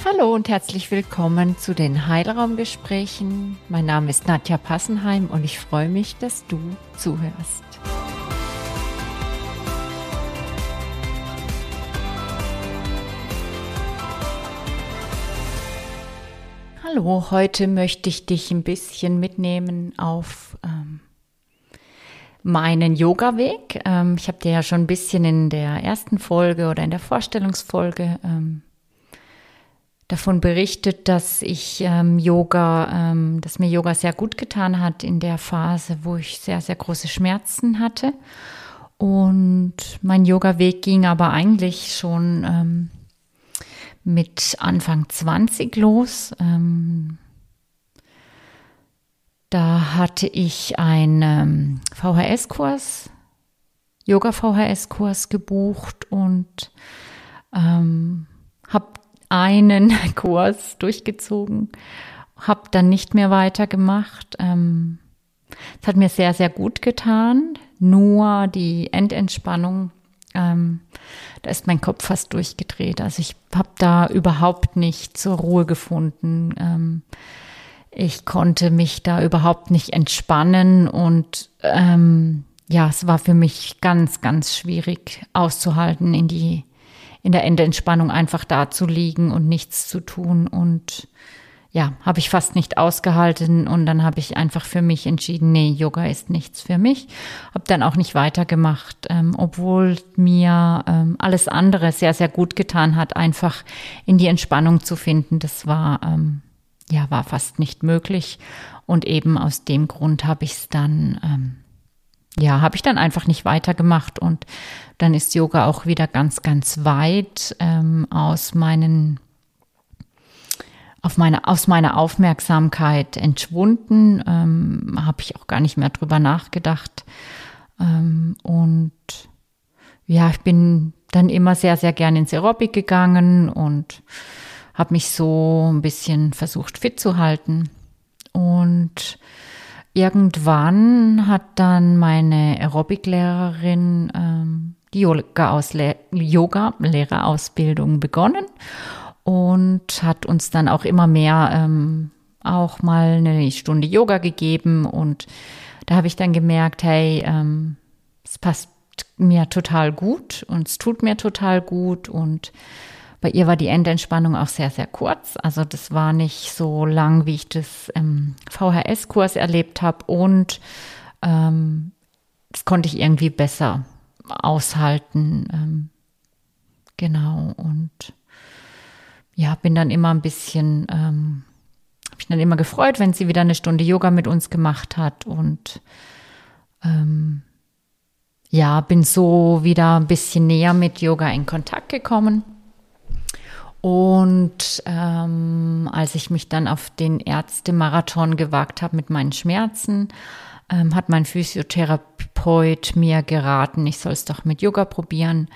Hallo und herzlich willkommen zu den Heilraumgesprächen. Mein Name ist Nadja Passenheim und ich freue mich, dass du zuhörst. Hallo, heute möchte ich dich ein bisschen mitnehmen auf meinen Yoga-Weg. Ich habe dir ja schon ein bisschen in der ersten Folge oder in der Vorstellungsfolge davon berichtet, dass ich dass mir Yoga sehr gut getan hat in der Phase, wo ich sehr, sehr große Schmerzen hatte. Und mein Yoga-Weg ging aber eigentlich schon mit Anfang 20 los. Da hatte ich einen VHS-Kurs, Yoga-VHS-Kurs gebucht und habe einen Kurs durchgezogen, habe dann nicht mehr weitergemacht. Es hat mir sehr, sehr gut getan, nur die Endentspannung, da ist mein Kopf fast durchgedreht. Also ich habe da überhaupt nicht zur Ruhe gefunden. Ich konnte mich da überhaupt nicht entspannen und es war für mich ganz, ganz schwierig auszuhalten, in der Endentspannung einfach da zu liegen und nichts zu tun. Und ja, habe ich fast nicht ausgehalten und dann habe ich einfach für mich entschieden, nee, Yoga ist nichts für mich. Habe dann auch nicht weitergemacht, obwohl mir alles andere sehr, sehr gut getan hat, einfach in die Entspannung zu finden. Das war fast nicht möglich und eben aus dem Grund habe ich es dann einfach nicht weitergemacht und dann ist Yoga auch wieder ganz, ganz weit aus meiner Aufmerksamkeit entschwunden. Habe ich auch gar nicht mehr drüber nachgedacht. Ich bin dann immer sehr, sehr gerne ins Aerobic gegangen und habe mich so ein bisschen versucht fit zu halten. Und irgendwann hat dann meine Aerobic-Lehrerin die Yoga-Lehrerausbildung begonnen und hat uns dann auch immer mehr auch mal eine Stunde Yoga gegeben. Und da habe ich dann gemerkt, hey, es passt mir total gut und es tut mir total gut. Und bei ihr war die Endentspannung auch sehr, sehr kurz. Also das war nicht so lang, wie ich das im VHS-Kurs erlebt habe. Und das konnte ich irgendwie besser aushalten. Genau. Und ja, bin dann immer ein bisschen, habe mich dann immer gefreut, wenn sie wieder eine Stunde Yoga mit uns gemacht hat. Und bin so wieder ein bisschen näher mit Yoga in Kontakt gekommen. Und als ich mich dann auf den Ärztemarathon gewagt habe mit meinen Schmerzen, hat mein Physiotherapeut mir geraten, ich soll es doch mit Yoga probieren,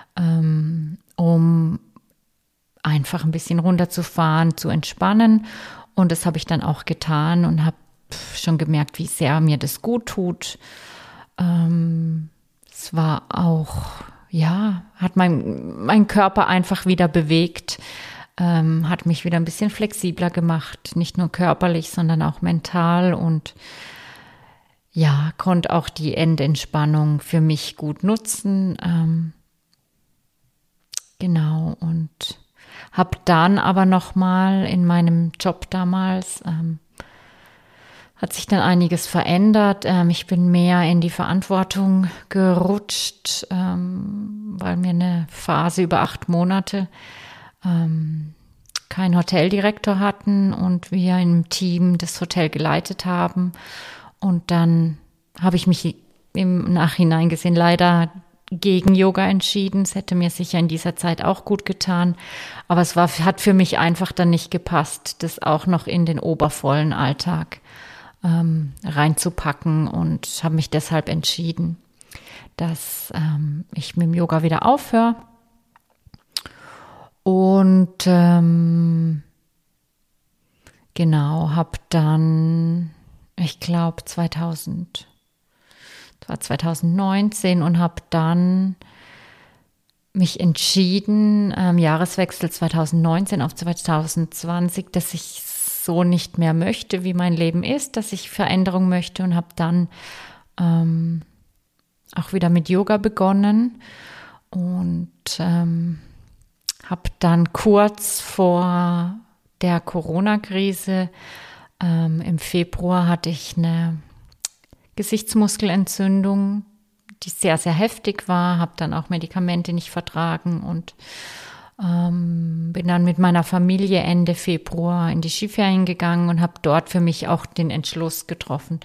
um einfach ein bisschen runterzufahren, zu entspannen. Und das habe ich dann auch getan und habe schon gemerkt, wie sehr mir das gut tut. Es war auch hat mein Körper einfach wieder bewegt, hat mich wieder ein bisschen flexibler gemacht, nicht nur körperlich, sondern auch mental und konnte auch die Endentspannung für mich gut nutzen. Genau, und habe dann aber nochmal in meinem Job damals hat sich dann einiges verändert. Ich bin mehr in die Verantwortung gerutscht, weil mir eine Phase über 8 Monate keinen Hoteldirektor hatten und wir im Team das Hotel geleitet haben. Und dann habe ich mich im Nachhinein gesehen leider gegen Yoga entschieden. Es hätte mir sicher in dieser Zeit auch gut getan. Aber hat für mich einfach dann nicht gepasst, das auch noch in den obervollen Alltag reinzupacken und habe mich deshalb entschieden, dass ich mit dem Yoga wieder aufhöre. Und habe dann, ich glaube 2019 und habe dann mich entschieden, Jahreswechsel 2019 auf 2020, dass ich so nicht mehr möchte, wie mein Leben ist, dass ich Veränderung möchte und habe dann auch wieder mit Yoga begonnen und habe dann kurz vor der Corona-Krise im Februar hatte ich eine Gesichtsmuskelentzündung, die sehr, sehr heftig war, habe dann auch Medikamente nicht vertragen und bin dann mit meiner Familie Ende Februar in die Skiferien gegangen und habe dort für mich auch den Entschluss getroffen,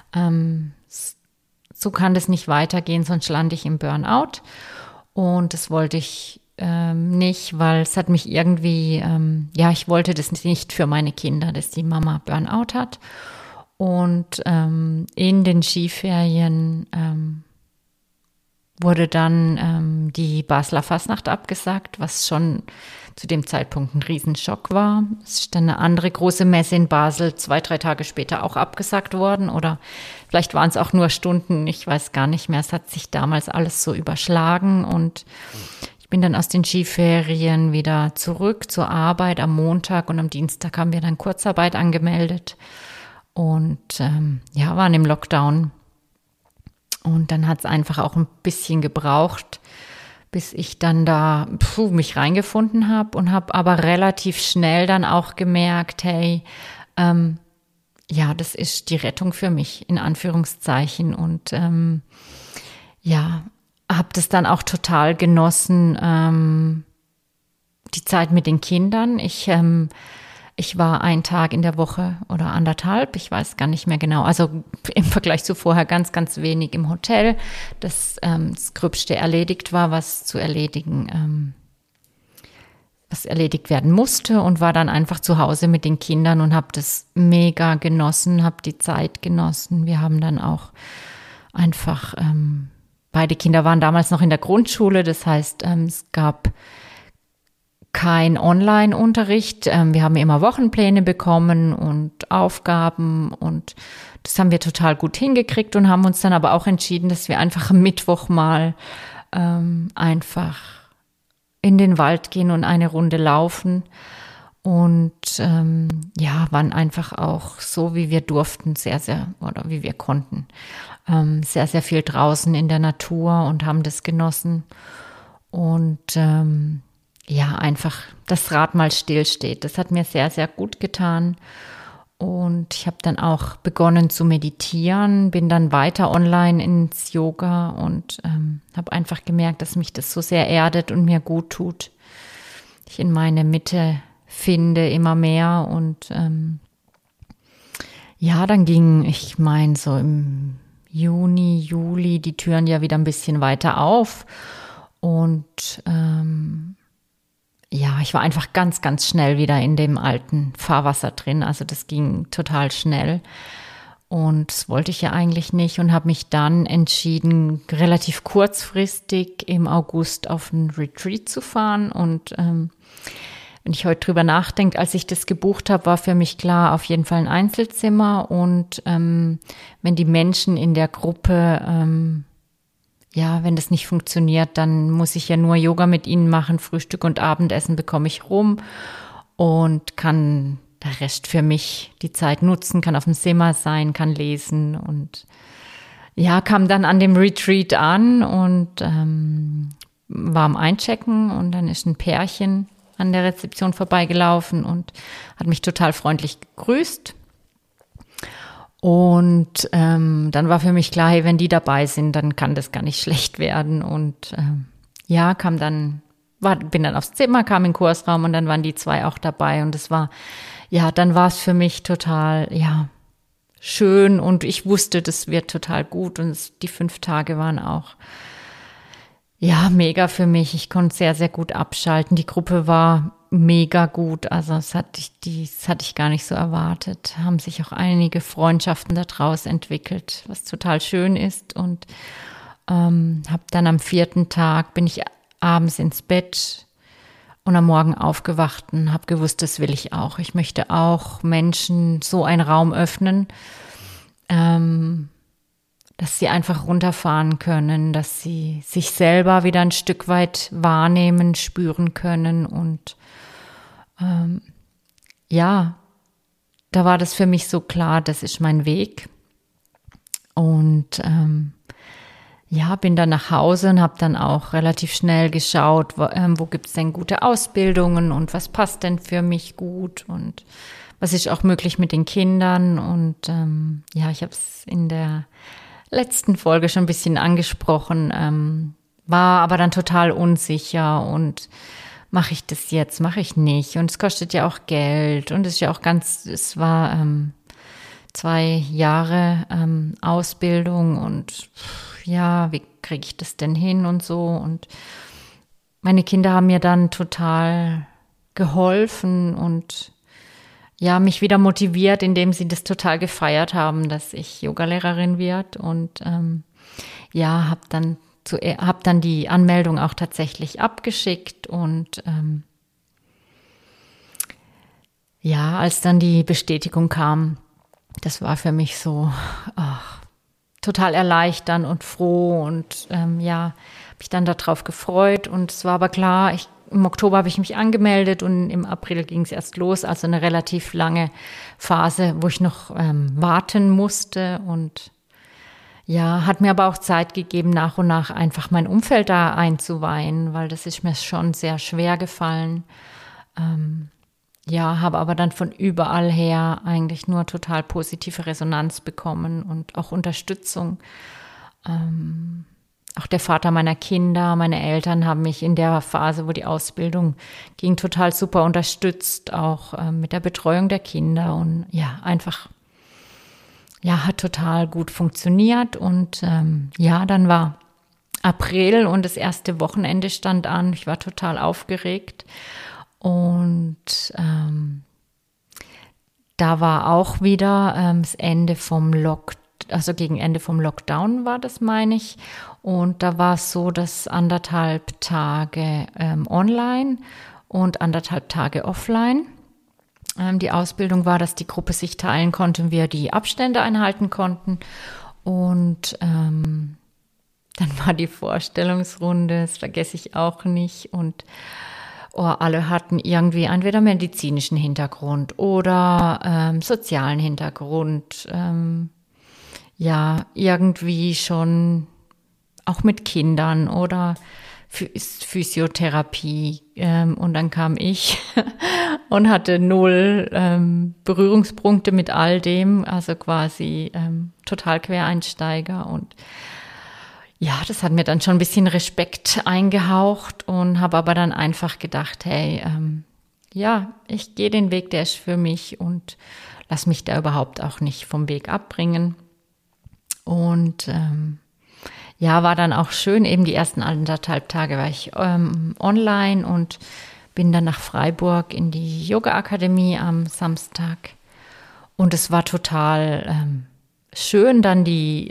so kann das nicht weitergehen, sonst lande ich im Burnout. Und das wollte ich nicht, weil es hat mich irgendwie, ich wollte das nicht für meine Kinder, dass die Mama Burnout hat. Und in den Skiferien wurde dann die Basler Fasnacht abgesagt, was schon zu dem Zeitpunkt ein Riesenschock war. Es ist dann eine andere große Messe in Basel 2-3 Tage später auch abgesagt worden oder vielleicht waren es auch nur Stunden, ich weiß gar nicht mehr. Es hat sich damals alles so überschlagen und ich bin dann aus den Skiferien wieder zurück zur Arbeit am Montag und am Dienstag haben wir dann Kurzarbeit angemeldet und waren im Lockdown. Und dann hat es einfach auch ein bisschen gebraucht, bis ich dann da mich reingefunden habe und habe aber relativ schnell dann auch gemerkt, hey, das ist die Rettung für mich, in Anführungszeichen. Und habe das dann auch total genossen, die Zeit mit den Kindern. Ich war einen Tag in der Woche oder anderthalb, ich weiß gar nicht mehr genau. Also im Vergleich zu vorher ganz, ganz wenig im Hotel, dass das Gröbste erledigt war, was erledigt werden musste und war dann einfach zu Hause mit den Kindern und habe das mega genossen, habe die Zeit genossen. Wir haben dann auch einfach, beide Kinder waren damals noch in der Grundschule, das heißt, es gab kein Online-Unterricht. Wir haben immer Wochenpläne bekommen und Aufgaben und das haben wir total gut hingekriegt und haben uns dann aber auch entschieden, dass wir einfach am Mittwoch mal einfach in den Wald gehen und eine Runde laufen und waren einfach auch so, wie wir durften, sehr, sehr, oder wie wir konnten, sehr, sehr viel draußen in der Natur und haben das genossen und einfach das Rad mal stillsteht. Das hat mir sehr, sehr gut getan. Und ich habe dann auch begonnen zu meditieren, bin dann weiter online ins Yoga und habe einfach gemerkt, dass mich das so sehr erdet und mir gut tut. Ich in meine Mitte finde immer mehr und dann ging, ich meine, so im Juni, Juli die Türen ja wieder ein bisschen weiter auf und ich war einfach ganz, ganz schnell wieder in dem alten Fahrwasser drin. Also das ging total schnell. Und das wollte ich ja eigentlich nicht und habe mich dann entschieden, relativ kurzfristig im August auf einen Retreat zu fahren. Und wenn ich heute drüber nachdenke, als ich das gebucht habe, war für mich klar, auf jeden Fall ein Einzelzimmer. Und wenn die Menschen in der Gruppe wenn das nicht funktioniert, dann muss ich ja nur Yoga mit ihnen machen, Frühstück und Abendessen bekomme ich rum und kann der Rest für mich die Zeit nutzen, kann auf dem Zimmer sein, kann lesen und kam dann an dem Retreat an und war am Einchecken und dann ist ein Pärchen an der Rezeption vorbeigelaufen und hat mich total freundlich gegrüßt. Und dann war für mich klar, hey, wenn die dabei sind, dann kann das gar nicht schlecht werden. Und bin dann aufs Zimmer, kam in den Kursraum und dann waren die zwei auch dabei. Und es war, dann war es für mich total, schön. Und ich wusste, das wird total gut. Und die 5 Tage waren auch, mega für mich. Ich konnte sehr, sehr gut abschalten. Die Gruppe war mega gut, also das hatte ich gar nicht so erwartet. Haben sich auch einige Freundschaften daraus entwickelt, was total schön ist und habe dann am 4. Tag bin ich abends ins Bett und am Morgen aufgewacht und habe gewusst, das will ich auch. Ich möchte auch Menschen so einen Raum öffnen, dass sie einfach runterfahren können, dass sie sich selber wieder ein Stück weit wahrnehmen, spüren können. Und ja, da war das für mich so klar, das ist mein Weg. Und ja, bin dann nach Hause und habe dann auch relativ schnell geschaut, wo gibt es denn gute Ausbildungen und was passt denn für mich gut und was ist auch möglich mit den Kindern. Und ja, ich habe es in der letzten Folge schon ein bisschen angesprochen, war aber dann total unsicher und mache ich das jetzt, mache ich nicht. Und es kostet ja auch Geld und es ist ja auch es war 2 Jahre Ausbildung und ja, wie kriege ich das denn hin und so. Und meine Kinder haben mir dann total geholfen und ja, mich wieder motiviert, indem sie das total gefeiert haben, dass ich Yogalehrerin wird. Und ja, hab dann die Anmeldung auch tatsächlich abgeschickt. Und ja, als dann die Bestätigung kam, das war für mich so total erleichternd und froh. Und ja, habe ich dann darauf gefreut. Und es war aber klar, im Oktober habe ich mich angemeldet und im April ging es erst los. Also eine relativ lange Phase, wo ich noch warten musste. Und ja, hat mir aber auch Zeit gegeben, nach und nach einfach mein Umfeld da einzuweihen, weil das ist mir schon sehr schwer gefallen. Ja, habe aber dann von überall her eigentlich nur total positive Resonanz bekommen und auch Unterstützung. Auch der Vater meiner Kinder, meine Eltern haben mich in der Phase, wo die Ausbildung ging, total super unterstützt, auch mit der Betreuung der Kinder. Und ja, einfach, ja, hat total gut funktioniert. Und ja, dann war April und das erste Wochenende stand an. Ich war total aufgeregt. Und da war auch wieder das Ende vom also gegen Ende vom Lockdown war das, meine ich. Und da war es so, dass 1,5 Tage online und 1,5 Tage offline die Ausbildung war, dass die Gruppe sich teilen konnte und wir die Abstände einhalten konnten. Und dann war die Vorstellungsrunde, das vergesse ich auch nicht. Und alle hatten irgendwie entweder medizinischen Hintergrund oder sozialen Hintergrund. Ja, irgendwie schon auch mit Kindern oder Physiotherapie. Und dann kam ich und hatte 0 Berührungspunkte mit all dem, also quasi total Quereinsteiger. Und ja, das hat mir dann schon ein bisschen Respekt eingehaucht und habe aber dann einfach gedacht, hey, ja, ich gehe den Weg, der ist für mich und lass mich da überhaupt auch nicht vom Weg abbringen. Und ja, war dann auch schön, eben die ersten 1,5 Tage war ich online und bin dann nach Freiburg in die Yoga-Akademie am Samstag. Und es war total schön, dann die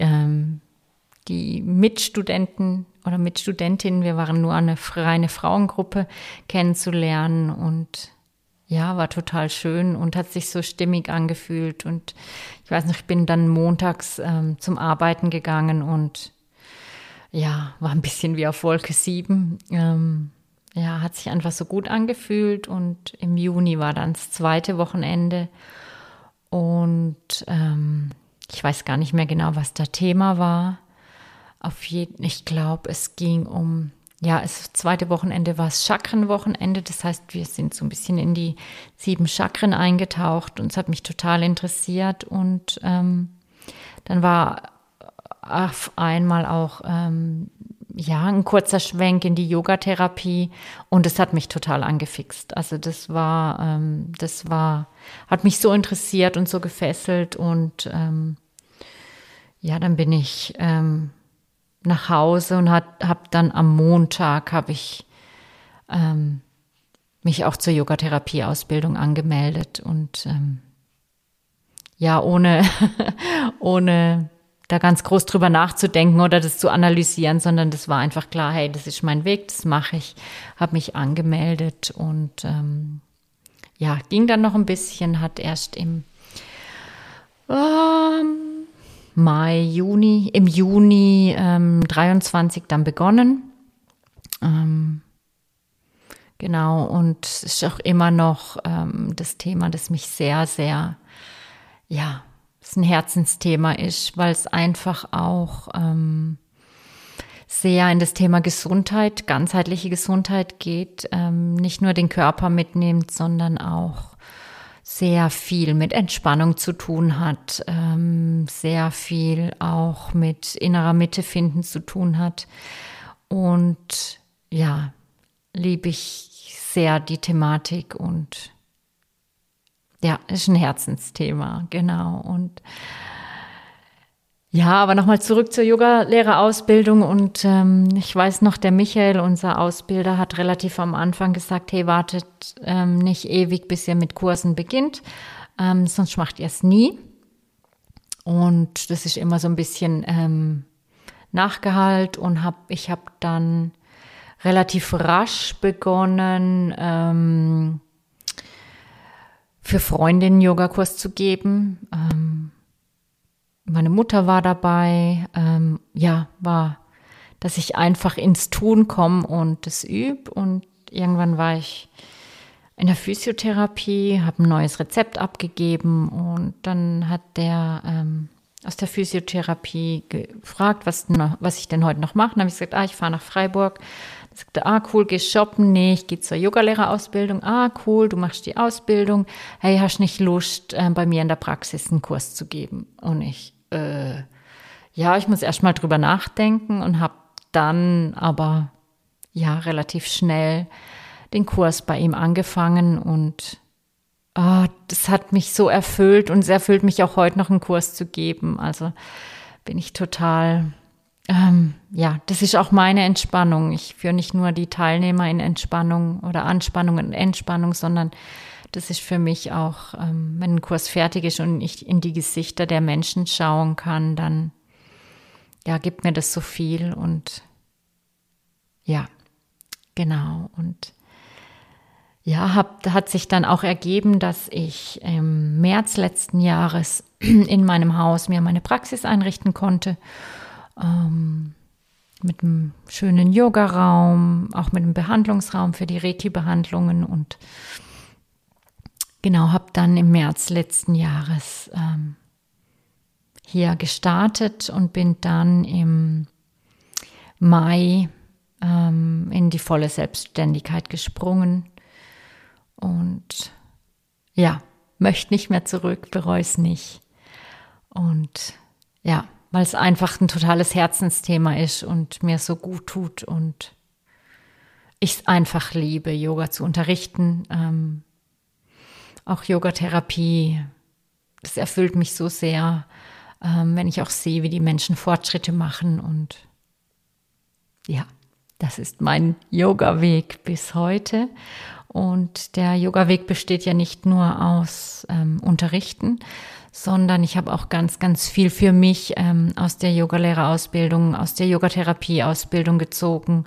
Mitstudenten oder Mitstudentinnen, wir waren nur eine reine Frauengruppe, kennenzulernen. Und ja, war total schön und hat sich so stimmig angefühlt. Und ich weiß noch, ich bin dann montags zum Arbeiten gegangen und ja, war ein bisschen wie auf Wolke 7. Ja, hat sich einfach so gut angefühlt. Und im Juni war dann das 2. Wochenende. Und ich weiß gar nicht mehr genau, was das Thema war. Ich glaube, es ging um, ja, das 2. Wochenende war das Chakrenwochenende. Das heißt, wir sind so ein bisschen in die 7 Chakren eingetaucht und es hat mich total interessiert. Und dann war auf einmal auch, ja, ein kurzer Schwenk in die Yogatherapie und es hat mich total angefixt. Also hat mich so interessiert und so gefesselt und ja, dann bin ich nach Hause und habe dann am Montag mich auch zur Yogatherapie-Ausbildung angemeldet und ja, ohne da ganz groß drüber nachzudenken oder das zu analysieren, sondern das war einfach klar, hey, das ist mein Weg, das mache ich, habe mich angemeldet und ja, ging dann noch ein bisschen, hat erst im im Juni 23 dann begonnen. Genau, und es ist auch immer noch das Thema, das mich sehr, sehr, ja, es ein Herzensthema ist, weil es einfach auch sehr in das Thema Gesundheit, ganzheitliche Gesundheit geht, nicht nur den Körper mitnimmt, sondern auch sehr viel mit Entspannung zu tun hat, sehr viel auch mit innerer Mitte finden zu tun hat. Und ja, liebe ich sehr die Thematik und ja, ist ein Herzensthema, genau. Und ja, aber nochmal zurück zur Yogalehrerausbildung und ich weiß noch, der Michael, unser Ausbilder, hat relativ am Anfang gesagt, hey, wartet nicht ewig, bis ihr mit Kursen beginnt, sonst macht ihr es nie. Und das ist immer so ein bisschen nachgehalt und ich habe dann relativ rasch begonnen, für Freundinnen Yogakurs zu geben. Meine Mutter war dabei, dass ich einfach ins Tun komme und das übe. Und irgendwann war ich in der Physiotherapie, habe ein neues Rezept abgegeben und dann hat der aus der Physiotherapie gefragt, was ich denn heute noch mache. Dann habe ich gesagt, ich fahre nach Freiburg. Er sagte, cool, gehst shoppen? Nee, ich gehe zur Yogalehrerausbildung. Cool, du machst die Ausbildung. Hey, hast nicht Lust, bei mir in der Praxis einen Kurs zu geben? Und ich muss erst mal drüber nachdenken und habe dann aber relativ schnell den Kurs bei ihm angefangen und das hat mich so erfüllt und es erfüllt mich auch heute noch einen Kurs zu geben. Also bin ich total, das ist auch meine Entspannung. Ich führe nicht nur die Teilnehmer in Entspannung oder Anspannung und Entspannung, sondern das ist für mich auch, wenn ein Kurs fertig ist und ich in die Gesichter der Menschen schauen kann, dann gibt mir das so viel und ja, genau. Und hat sich dann auch ergeben, dass ich im März letzten Jahres in meinem Haus mir meine Praxis einrichten konnte, mit einem schönen Yogaraum, auch mit einem Behandlungsraum für die Reiki-Behandlungen und genau, habe dann im März letzten Jahres hier gestartet und bin dann im Mai in die volle Selbstständigkeit gesprungen und möchte nicht mehr zurück, bereue es nicht. Und weil es einfach ein totales Herzensthema ist und mir so gut tut und ich es einfach liebe, Yoga zu unterrichten. Auch Yogatherapie, das erfüllt mich so sehr, wenn ich auch sehe, wie die Menschen Fortschritte machen. Und das ist mein Yoga-Weg bis heute. Und der Yoga-Weg besteht ja nicht nur aus Unterrichten, sondern ich habe auch ganz, ganz viel für mich aus der Yogalehrerausbildung, aus der Yogatherapie-Ausbildung gezogen.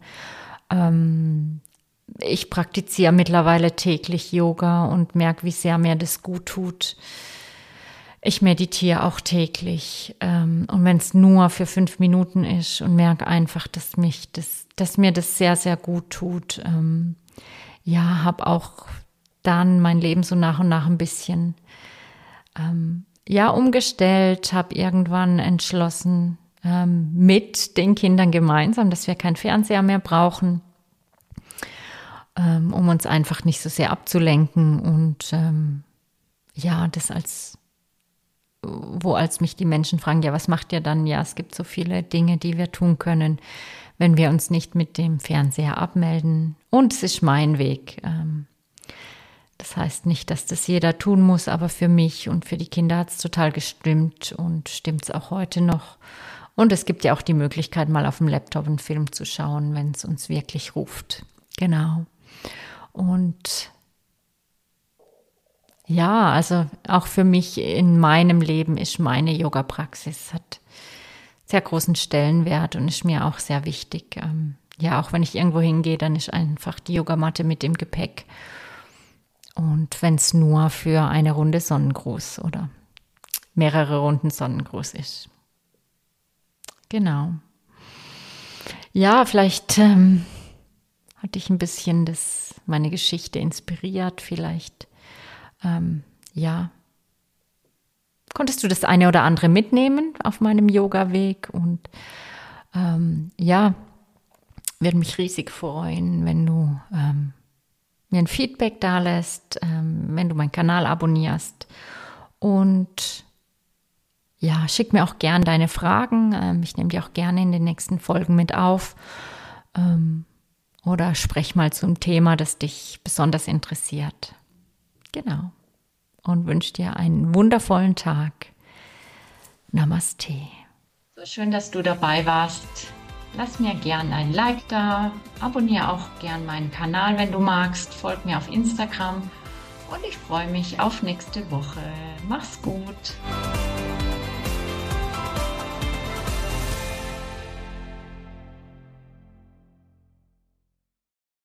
Ich praktiziere mittlerweile täglich Yoga und merke, wie sehr mir das gut tut. Ich meditiere auch täglich und wenn es nur für 5 Minuten ist und merke einfach, dass mir das sehr, sehr gut tut. Habe auch dann mein Leben so nach und nach ein bisschen umgestellt, habe irgendwann entschlossen, mit den Kindern gemeinsam, dass wir keinen Fernseher mehr brauchen, um uns einfach nicht so sehr abzulenken und als mich die Menschen fragen, was macht ihr dann? Ja, es gibt so viele Dinge, die wir tun können, wenn wir uns nicht mit dem Fernseher abmelden. Und es ist mein Weg. Das heißt nicht, dass das jeder tun muss, aber für mich und für die Kinder hat es total gestimmt und stimmt es auch heute noch. Und es gibt ja auch die Möglichkeit, mal auf dem Laptop einen Film zu schauen, wenn es uns wirklich ruft. Genau. Und also auch für mich in meinem Leben ist meine Yoga-Praxis, hat sehr großen Stellenwert und ist mir auch sehr wichtig. Auch wenn ich irgendwo hingehe, dann ist einfach die Yogamatte mit im Gepäck. Und wenn es nur für eine Runde Sonnengruß oder mehrere Runden Sonnengruß ist. Genau. Ja, vielleicht hat dich ein bisschen meine Geschichte inspiriert. Vielleicht, ja, konntest du das eine oder andere mitnehmen auf meinem Yoga-Weg. Und ja, würde mich riesig freuen, wenn du mir ein Feedback da lässt, wenn du meinen Kanal abonnierst. Und ja, schick mir auch gern deine Fragen. Ich nehme die auch gerne in den nächsten Folgen mit auf. Oder sprech mal zum Thema, das dich besonders interessiert. Genau. Und wünsche dir einen wundervollen Tag. Namaste. So schön, dass du dabei warst. Lass mir gern ein Like da. Abonniere auch gern meinen Kanal, wenn du magst. Folg mir auf Instagram. Und ich freue mich auf nächste Woche. Mach's gut.